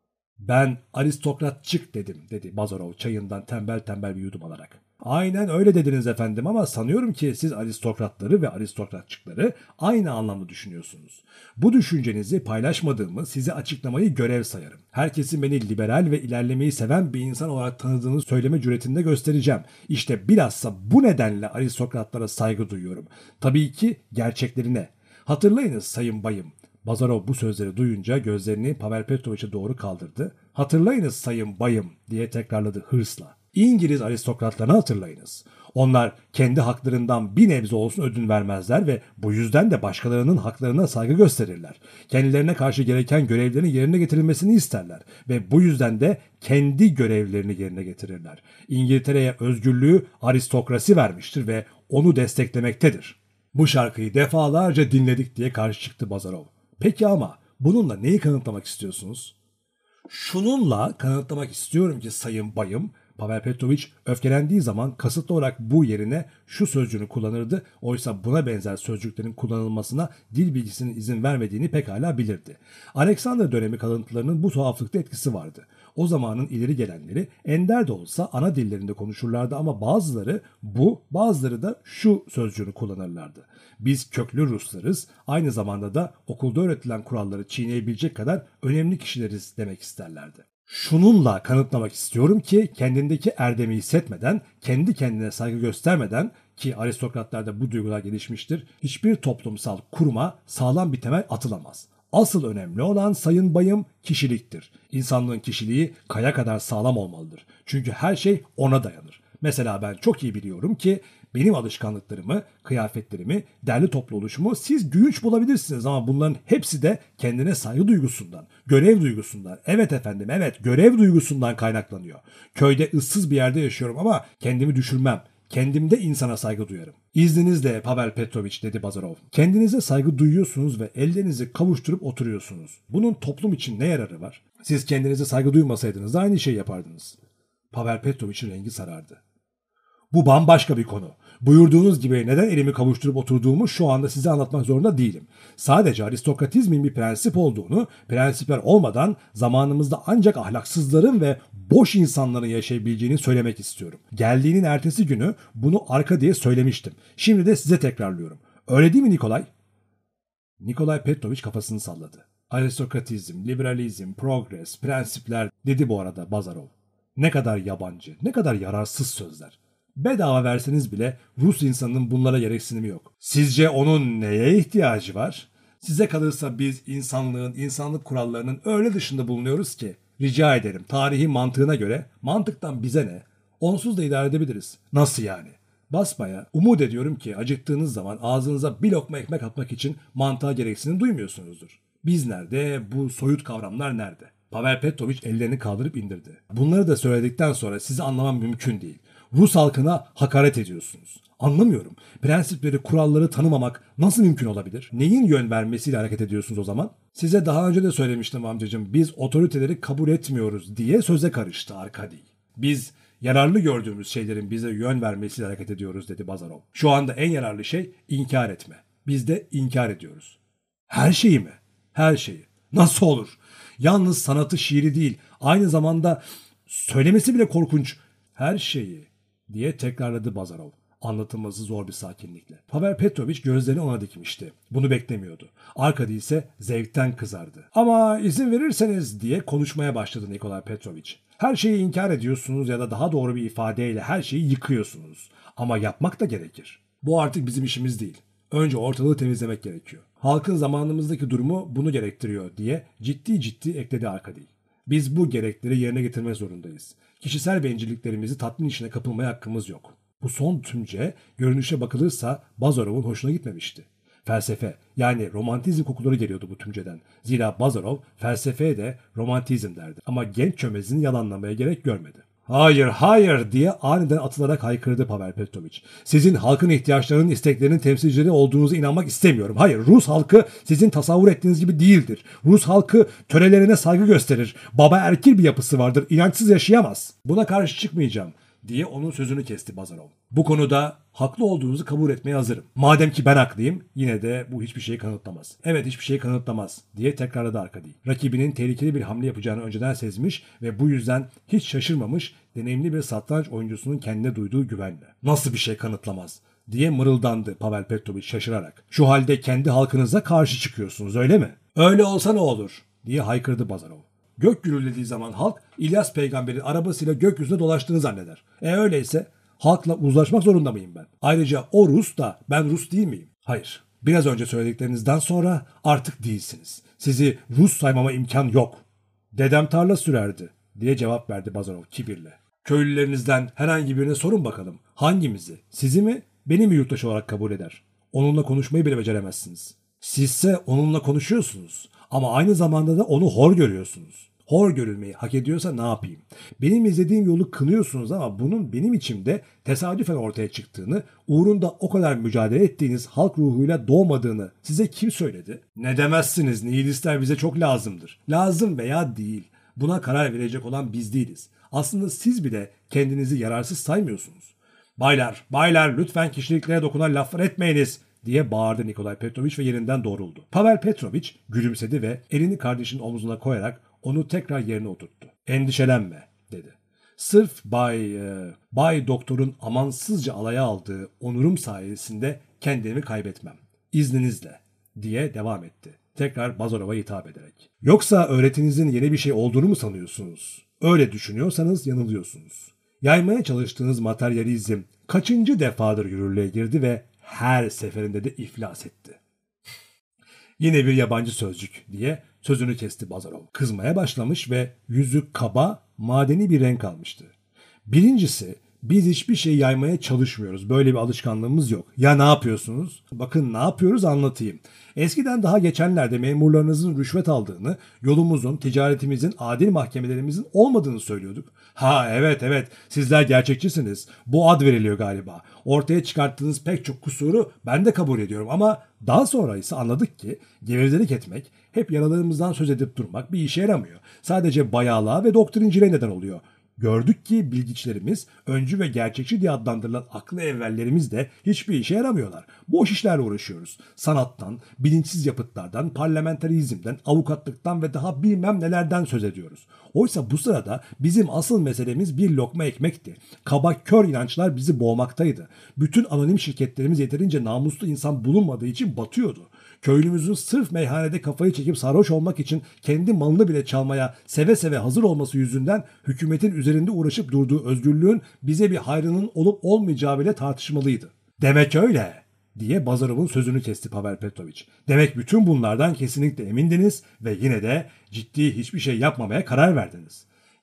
Ben aristokratçık dedim dedi Bazarov çayından tembel tembel bir yudum alarak. Aynen öyle dediniz efendim ama sanıyorum ki siz aristokratları ve aristokratçıkları aynı anlamda düşünüyorsunuz. Bu düşüncenizi paylaşmadığımı size açıklamayı görev sayarım. Herkesin beni liberal ve ilerlemeyi seven bir insan olarak tanıdığını söyleme cüretinde göstereceğim. İşte bilhassa bu nedenle aristokratlara saygı duyuyorum. Tabii ki gerçeklerine. Hatırlayınız sayın bayım. Bazarov bu sözleri duyunca gözlerini Pavel Petrovich'e doğru kaldırdı. Hatırlayınız sayın bayım diye tekrarladı hırsla. İngiliz aristokratlarını hatırlayınız. Onlar kendi haklarından bir nebze olsun ödün vermezler ve bu yüzden de başkalarının haklarına saygı gösterirler. Kendilerine karşı gereken görevlerin yerine getirilmesini isterler ve bu yüzden de kendi görevlerini yerine getirirler. İngiltere'ye özgürlüğü aristokrasi vermiştir ve onu desteklemektedir. Bu şarkıyı defalarca dinledik diye karşı çıktı Bazarov. Peki ama bununla neyi kanıtlamak istiyorsunuz? Şununla kanıtlamak istiyorum ki sayın bayım, Pavel Petrovich öfkelendiği zaman kasıtlı olarak bu yerine şu sözcüğünü kullanırdı. Oysa buna benzer sözcüklerin kullanılmasına dil bilgisinin izin vermediğini pekala bilirdi. Alexander dönemi kalıntılarının bu tuhaflıkta etkisi vardı. O zamanın ileri gelenleri ender de olsa ana dillerinde konuşurlardı ama bazıları bu, bazıları da şu sözcüğünü kullanırlardı. Biz köklü Ruslarız, aynı zamanda da okulda öğretilen kuralları çiğneyebilecek kadar önemli kişileriz demek isterlerdi. Şununla kanıtlamak istiyorum ki kendindeki erdemi hissetmeden, kendi kendine saygı göstermeden ki aristokratlarda bu duygular gelişmiştir, hiçbir toplumsal kuruma sağlam bir temel atılamaz. Asıl önemli olan sayın bayım kişiliktir. İnsanlığın kişiliği kaya kadar sağlam olmalıdır. Çünkü her şey ona dayanır. Mesela ben çok iyi biliyorum ki benim alışkanlıklarımı, kıyafetlerimi, derli toplu oluşumu siz gülünç bulabilirsiniz ama bunların hepsi de kendine saygı duygusundan, görev duygusundan, evet efendim evet görev duygusundan kaynaklanıyor. Köyde ıssız bir yerde yaşıyorum ama kendimi düşürmem. Kendimde insana saygı duyarım. İzninizle Pavel Petrovich dedi Bazarov. Kendinize saygı duyuyorsunuz ve ellerinizi kavuşturup oturuyorsunuz. Bunun toplum için ne yararı var? Siz kendinize saygı duymasaydınız da aynı şeyi yapardınız. Pavel Petrovich'in rengi sarardı. Bu bambaşka bir konu. Buyurduğunuz gibi neden elimi kavuşturup oturduğumu şu anda size anlatmak zorunda değilim. Sadece aristokratizmin bir prensip olduğunu, prensipler olmadan zamanımızda ancak ahlaksızların ve boş insanların yaşayabileceğini söylemek istiyorum. Geldiğinin ertesi günü bunu arka diye söylemiştim. Şimdi de size tekrarlıyorum. Öyle değil mi Nikolay? Nikolay Petrovich kafasını salladı. Aristokratizm, liberalizm, progres, prensipler dedi bu arada Bazarov. Ne kadar yabancı, ne kadar yararsız sözler. Bedava verseniz bile Rus insanının bunlara gereksinimi yok. Sizce onun neye ihtiyacı var? Size kalırsa biz insanlığın, insanlık kurallarının öyle dışında bulunuyoruz ki. Rica ederim tarihi mantığına göre mantıktan bize ne? Onsuz da idare edebiliriz. Nasıl yani? Basbaya umut ediyorum ki acıktığınız zaman ağzınıza bir lokma ekmek atmak için mantığa gereksinim duymuyorsunuzdur. Biz nerede? Bu soyut kavramlar nerede? Pavel Petrovic ellerini kaldırıp indirdi. Bunları da söyledikten sonra sizi anlamam mümkün değil. Rus halkına hakaret ediyorsunuz. Anlamıyorum. Prensipleri, kuralları tanımamak nasıl mümkün olabilir? Neyin yön vermesiyle hareket ediyorsunuz o zaman? Size daha önce de söylemiştim amcacığım. Biz otoriteleri kabul etmiyoruz diye söze karıştı Arkady. Biz yararlı gördüğümüz şeylerin bize yön vermesiyle hareket ediyoruz dedi Bazarov. Şu anda en yararlı şey inkar etme. Biz de inkar ediyoruz. Her şeyi mi? Her şeyi. Nasıl olur? Yalnız sanatı, şiiri değil, aynı zamanda söylemesi bile korkunç. Her şeyi diye tekrarladı Bazarov. Anlatılması zor bir sakinlikle. Pavel Petrovic gözlerini ona dikmişti. Bunu beklemiyordu. Arkady ise zevkten kızardı. Ama izin verirseniz diye konuşmaya başladı Nikolay Petrovic. Her şeyi inkar ediyorsunuz ya da daha doğru bir ifadeyle her şeyi yıkıyorsunuz. Ama yapmak da gerekir. Bu artık bizim işimiz değil. Önce ortalığı temizlemek gerekiyor. Halkın zamanımızdaki durumu bunu gerektiriyor diye ciddi ciddi ekledi Arkady. Biz bu gerekleri yerine getirmek zorundayız. Kişisel bencilliklerimizi tatmin işine kapılmaya hakkımız yok. Bu son tümce görünüşe bakılırsa Bazarov'un hoşuna gitmemişti. Felsefe yani romantizm kokuları geliyordu bu tümceden. Zira Bazarov felsefeye de romantizm derdi. Ama genç çömezini yalanlamaya gerek görmedi. Hayır, hayır diye aniden atılarak haykırdı Pavel Petrovic. Sizin halkın ihtiyaçlarının, isteklerinin temsilcileri olduğunuza inanmak istemiyorum. Hayır, Rus halkı sizin tasavvur ettiğiniz gibi değildir. Rus halkı törelerine saygı gösterir. Baba erkil bir yapısı vardır. İnançsız yaşayamaz. Buna karşı çıkmayacağım diye onun sözünü kesti Bazarov. Bu konuda haklı olduğunuzu kabul etmeye hazırım. Madem ki ben haklıyım, yine de bu hiçbir şeyi kanıtlamaz. Evet, hiçbir şeyi kanıtlamaz diye tekrarladı Arkady. Rakibinin tehlikeli bir hamle yapacağını önceden sezmiş ve bu yüzden hiç şaşırmamış, deneyimli bir satranç oyuncusunun kendine duyduğu güvenle. Nasıl bir şey kanıtlamaz diye mırıldandı Pavel Petrovic şaşırarak. Şu halde kendi halkınıza karşı çıkıyorsunuz, öyle mi? Öyle olsa ne olur diye haykırdı Bazarov. Gök gürüllediği zaman halk İlyas peygamberin arabasıyla gökyüzünde dolaştığını zanneder. E öyleyse halkla uzlaşmak zorunda mıyım ben? Ayrıca o Rus da ben Rus değil miyim? Hayır. Biraz önce söylediklerinizden sonra artık değilsiniz. Sizi Rus saymama imkan yok. Dedem tarla sürerdi diye cevap verdi Bazarov kibirle. Köylülerinizden herhangi birine sorun bakalım. Hangimizi? Sizi mi? Beni mi yurttaş olarak kabul eder? Onunla konuşmayı bile beceremezsiniz. Sizse onunla konuşuyorsunuz. Ama aynı zamanda da onu hor görüyorsunuz. Hor görülmeyi hak ediyorsa ne yapayım? Benim izlediğim yolu kınıyorsunuz ama bunun benim içimde tesadüfen ortaya çıktığını, uğrunda o kadar mücadele ettiğiniz halk ruhuyla doğmadığını size kim söyledi? Ne demezsiniz, nihilistler bize çok lazımdır. Lazım veya değil. Buna karar verecek olan biz değiliz. Aslında siz bile kendinizi yararsız saymıyorsunuz. Baylar, baylar lütfen kişiliklere dokunan laflar etmeyiniz diye bağırdı Nikolay Petrovic ve yerinden doğruldu. Pavel Petrovic gülümsedi ve elini kardeşinin omzuna koyarak onu tekrar yerine oturttu. Endişelenme dedi. Sırf Bay, e, Bay Doktor'un amansızca alaya aldığı onurum sayesinde kendimi kaybetmem. İzninizle diye devam etti. Tekrar Bazarov'a hitap ederek. Yoksa öğretinizin yeni bir şey olduğunu mu sanıyorsunuz? Öyle düşünüyorsanız yanılıyorsunuz. Yaymaya çalıştığınız materyalizm kaçıncı defadır yürürlüğe girdi ve her seferinde de iflas etti. Yine bir yabancı sözcük diye sözünü kesti Bazarov. Kızmaya başlamış ve yüzü kaba, madeni bir renk almıştı. Birincisi, biz hiçbir şey yaymaya çalışmıyoruz. Böyle bir alışkanlığımız yok. Ya ne yapıyorsunuz? Bakın ne yapıyoruz anlatayım. Eskiden daha geçenlerde memurlarınızın rüşvet aldığını, yolumuzun, ticaretimizin, adil mahkemelerimizin olmadığını söylüyorduk. Ha evet evet sizler gerçekçisiniz. Bu ad veriliyor galiba. Ortaya çıkarttığınız pek çok kusuru ben de kabul ediyorum ama daha sonra ise anladık ki gevezelik etmek, hep yaralarımızdan söz edip durmak bir işe yaramıyor. Sadece bayağılığa ve doktrinciliğe neden oluyor. Gördük ki bilgiçlerimiz, öncü ve gerçekçi diye adlandırılan aklı evvellerimiz de hiçbir işe yaramıyorlar. Boş işlerle uğraşıyoruz. Sanattan, bilinçsiz yapıtlardan, parlamenterizmden, avukatlıktan ve daha bilmem nelerden söz ediyoruz. Oysa bu sırada bizim asıl meselemiz bir lokma ekmekti. Kaba kör inançlar bizi boğmaktaydı. Bütün anonim şirketlerimiz yeterince namuslu insan bulunmadığı için batıyordu. Köylümüzün sırf meyhanede kafayı çekip sarhoş olmak için kendi malını bile çalmaya seve seve hazır olması yüzünden hükümetin üzerinde uğraşıp durduğu özgürlüğün bize bir hayrının olup olmayacağı bile tartışmalıydı. Demek öyle diye Bazarov'un sözünü kesti Pavel Petrovic. Demek bütün bunlardan kesinlikle emindiniz ve yine de ciddi hiçbir şey yapmamaya karar verdiniz.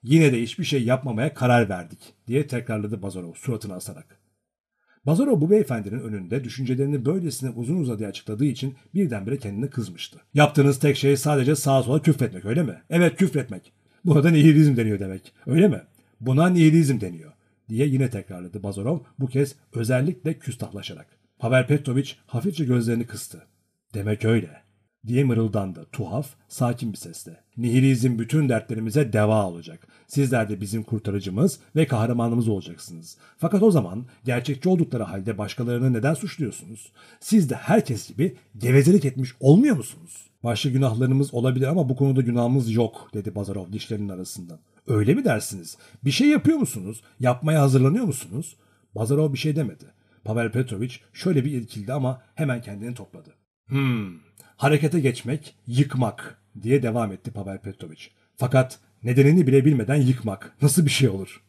Yine de hiçbir şey yapmamaya karar verdik diye tekrarladı Bazarov suratını asarak. Bazarov bu beyefendinin önünde düşüncelerini böylesine uzun uzadıya açıkladığı için birdenbire kendine kızmıştı. Yaptığınız tek şey sadece sağa sola küfretmek, öyle mi? Evet, küfretmek. Buna da nihilizm deniyor demek. Öyle mi? Buna nihilizm deniyor diye yine tekrarladı Bazarov, bu kez özellikle küstahlaşarak. Pavel Petrovich hafifçe gözlerini kıstı. Demek öyle diye mırıldandı tuhaf, sakin bir sesle. Nihilizm bütün dertlerimize deva olacak. Sizler de bizim kurtarıcımız ve kahramanımız olacaksınız. Fakat o zaman gerçekçi oldukları halde başkalarını neden suçluyorsunuz? Siz de herkes gibi gevezelik etmiş olmuyor musunuz? Başka günahlarımız olabilir ama bu konuda günahımız yok, dedi Bazarov dişlerinin arasından. Öyle mi dersiniz? Bir şey yapıyor musunuz? Yapmaya hazırlanıyor musunuz? Bazarov bir şey demedi. Pavel Petrovich şöyle bir irkildi ama hemen kendini topladı. Hmm, harekete geçmek, yıkmak diye devam etti Pavel Petrovich. Fakat nedenini bile bilmeden yıkmak nasıl bir şey olur?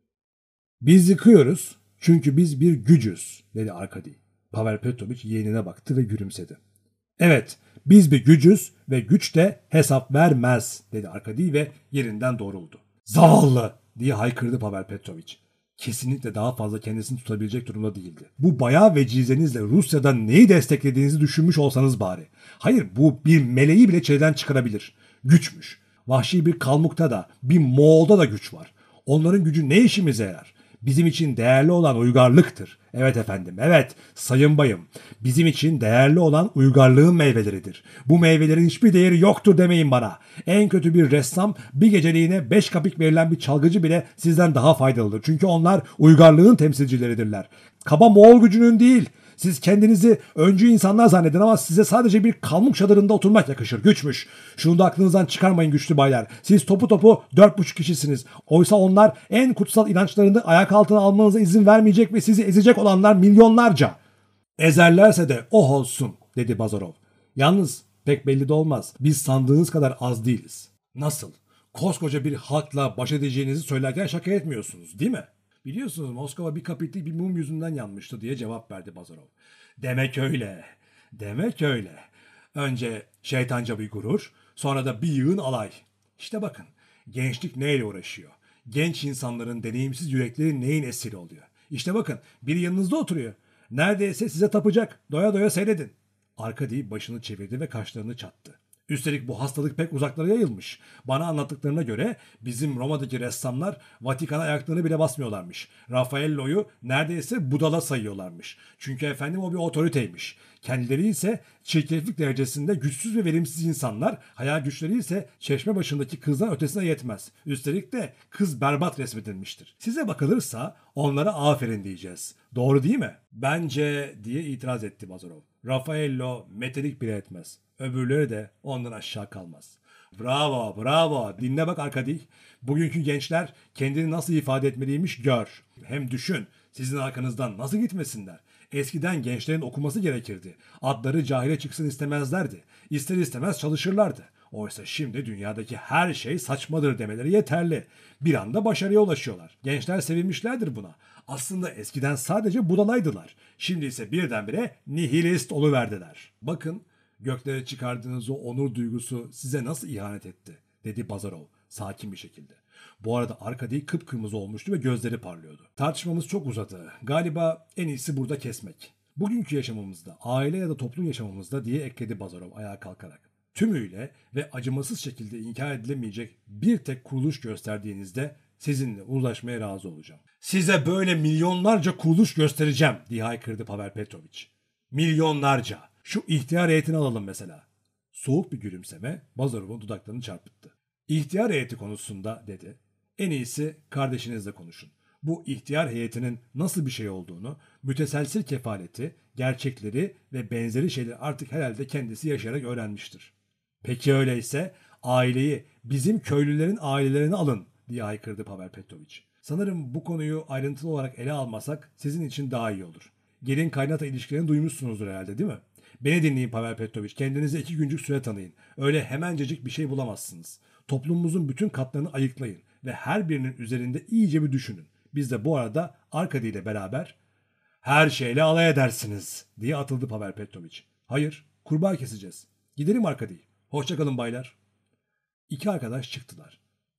Biz yıkıyoruz çünkü biz bir gücüz, dedi Arkady. Pavel Petrovich yeğenine baktı ve gülümsedi. Evet, biz bir gücüz ve güç de hesap vermez, dedi Arkady ve yerinden doğruldu. Zavallı diye haykırdı Pavel Petrovich. Kesinlikle daha fazla kendisini tutabilecek durumda değildi. Bu bayağı vecizenizle Rusya'da neyi desteklediğinizi düşünmüş olsanız bari. Hayır, bu bir meleği bile çileden çıkarabilir. Güçmüş. Vahşi bir Kalmuk'ta da, bir Moğol'da da güç var. Onların gücü ne işimize yarar? Bizim için değerli olan uygarlıktır. Evet efendim, evet sayın bayım. Bizim için değerli olan uygarlığın meyveleridir. Bu meyvelerin hiçbir değeri yoktur demeyin bana. En kötü bir ressam, bir geceliğine beş kapik verilen bir çalgıcı bile sizden daha faydalıdır. Çünkü onlar uygarlığın temsilcileridirler. Kaba Moğol gücünün değil. Siz kendinizi öncü insanlar zannedin ama size sadece bir Kalmuk çadırında oturmak yakışır. Güçmüş. Şunu da aklınızdan çıkarmayın güçlü baylar. Siz topu topu dört buçuk kişisiniz. Oysa onlar en kutsal inançlarını ayak altına almanıza izin vermeyecek ve sizi ezecek olanlar milyonlarca. Ezerlerse de oh olsun, dedi Bazarov. Yalnız pek belli de olmaz. Biz sandığınız kadar az değiliz. Nasıl? Koskoca bir halkla baş edeceğinizi söylerken şaka etmiyorsunuz, değil mi? Biliyorsunuz Moskova bir kapitli bir mum yüzünden yanmıştı diye cevap verdi Bazarov. Demek öyle. Demek öyle. Önce şeytanca bir gurur, sonra da bir yığın alay. İşte bakın, gençlik neyle uğraşıyor? Genç insanların deneyimsiz yürekleri neyin esiri oluyor? İşte bakın, biri yanınızda oturuyor. Neredeyse size tapacak. Doya doya seyredin. Arkady başını çevirdi ve kaşlarını çattı. Üstelik bu hastalık pek uzaklara yayılmış. Bana anlattıklarına göre bizim Roma'daki ressamlar Vatikan'a ayaklarını bile basmıyorlarmış. Raffaello'yu neredeyse budala sayıyorlarmış. Çünkü efendim o bir otoriteymiş. Kendileri ise çirkeflik derecesinde güçsüz ve verimsiz insanlar, hayal güçleri ise çeşme başındaki kızdan ötesine yetmez. Üstelik de kız berbat resmedilmiştir. Size bakılırsa onlara aferin diyeceğiz. Doğru değil mi? Bence diye itiraz etti Bazarov. Raffaello metalik bile etmez. Öbürleri de ondan aşağı kalmaz. Bravo, bravo. Dinle bak Arkady. Bugünkü gençler kendini nasıl ifade etmeliymiş gör. Hem düşün, sizin arkanızdan nasıl gitmesinler. Eskiden gençlerin okuması gerekirdi. Adları cahile çıksın istemezlerdi. İster istemez çalışırlardı. Oysa şimdi dünyadaki her şey saçmadır demeleri yeterli. Bir anda başarıya ulaşıyorlar. Gençler sevinmişlerdir buna. Aslında eskiden sadece budalaydılar. Şimdi ise birdenbire nihilist oluverdiler. Bakın, göklere çıkardığınız o onur duygusu size nasıl ihanet etti, dedi Bazarov sakin bir şekilde. Bu arada Arkady kıpkırmızı olmuştu ve gözleri parlıyordu. Tartışmamız çok uzadı. Galiba en iyisi burada kesmek. Bugünkü yaşamımızda, aile ya da toplum yaşamımızda diye ekledi Bazarov ayağa kalkarak. Tümüyle ve acımasız şekilde inkar edilemeyecek bir tek kuruluş gösterdiğinizde sizinle uzlaşmaya razı olacağım. Size böyle milyonlarca kuruluş göstereceğim diye haykırdı Pavel Petrovich. Milyonlarca. Şu ihtiyar heyetini alalım mesela. Soğuk bir gülümseme Bazarov'un dudaklarını çarpıttı. İhtiyar heyeti konusunda dedi. En iyisi kardeşinizle konuşun. Bu ihtiyar heyetinin nasıl bir şey olduğunu, müteselsil kefaleti, gerçekleri ve benzeri şeyleri artık herhalde kendisi yaşayarak öğrenmiştir. Peki öyleyse aileyi, bizim köylülerin ailelerini alın diye haykırdı Pavel Petrovich. Sanırım bu konuyu ayrıntılı olarak ele almasak sizin için daha iyi olur. Gelin kaynata ilişkilerini duymuşsunuzdur herhalde, değil mi? Beni dinleyin Pavel Petrovich. Kendinize iki güncük süre tanıyın. Öyle hemencecik bir şey bulamazsınız. Toplumumuzun bütün katlarını ayıklayın ve her birinin üzerinde iyice bir düşünün. Biz de bu arada Arkady ile beraber her şeyle alay edersiniz diye atıldı Pavel Petrovich. Hayır, kurbağa keseceğiz. Gidelim Arkady. Hoşçakalın baylar. İki arkadaş çıktılar.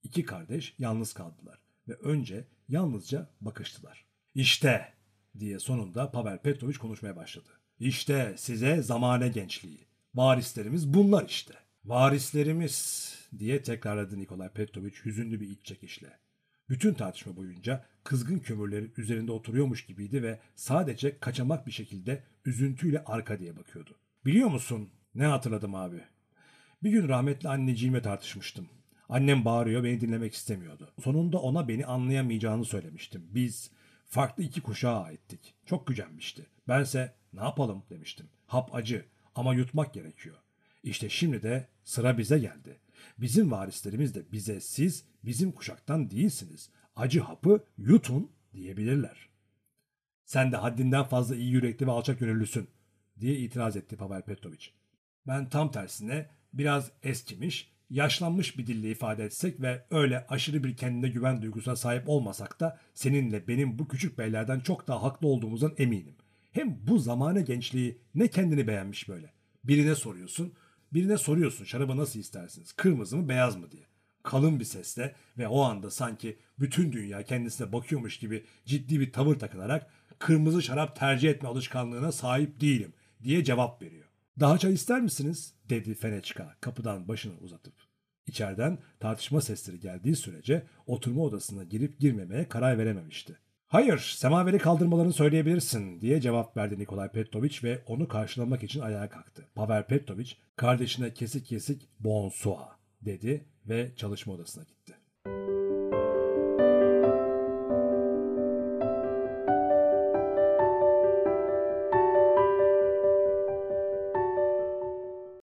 İki kardeş yalnız kaldılar ve önce yalnızca bakıştılar. İşte diye sonunda Pavel Petroviç konuşmaya başladı. İşte size zamane gençliği. Varislerimiz bunlar işte. Varislerimiz diye tekrarladı Nikolay Petroviç hüzünlü bir iç çekişle. Bütün tartışma boyunca kızgın kömürlerin üzerinde oturuyormuş gibiydi ve sadece kaçamak bir şekilde üzüntüyle arka diye bakıyordu. Biliyor musun? Ne hatırladım abi. Bir gün rahmetli anneciğimle tartışmıştım. Annem bağırıyor, beni dinlemek istemiyordu. Sonunda ona beni anlayamayacağını söylemiştim. Biz farklı iki kuşağa aittik. Çok gücenmişti. Bense ne yapalım demiştim. Hap acı ama yutmak gerekiyor. İşte şimdi de sıra bize geldi. Bizim varislerimiz de bize siz bizim kuşaktan değilsiniz. Acı hapı yutun diyebilirler. Sen de haddinden fazla iyi yürekli ve alçak gönüllüsün diye itiraz etti Pavel Petroviç. Ben tam tersine biraz eskimiş, yaşlanmış bir dille ifade etsek ve öyle aşırı bir kendine güven duygusuna sahip olmasak da seninle benim bu küçük beylerden çok daha haklı olduğumuzdan eminim. Hem bu zamane gençliği ne kendini beğenmiş böyle. Birine soruyorsun, birine soruyorsun şarabı nasıl istersiniz, kırmızı mı beyaz mı diye. Kalın bir sesle ve o anda sanki bütün dünya kendisine bakıyormuş gibi ciddi bir tavır takınarak kırmızı şarap tercih etme alışkanlığına sahip değilim diye cevap veriyor. Daha çay ister misiniz? Dedi Feneçka kapıdan başını uzatıp. İçeriden tartışma sesleri geldiği sürece oturma odasına girip girmemeye karar verememişti. Hayır, semaveri kaldırmalarını söyleyebilirsin diye cevap verdi Nikolay Petroviç ve onu karşılamak için ayağa kalktı. Pavel Petroviç kardeşine kesik kesik bonsoir dedi ve çalışma odasına gitti.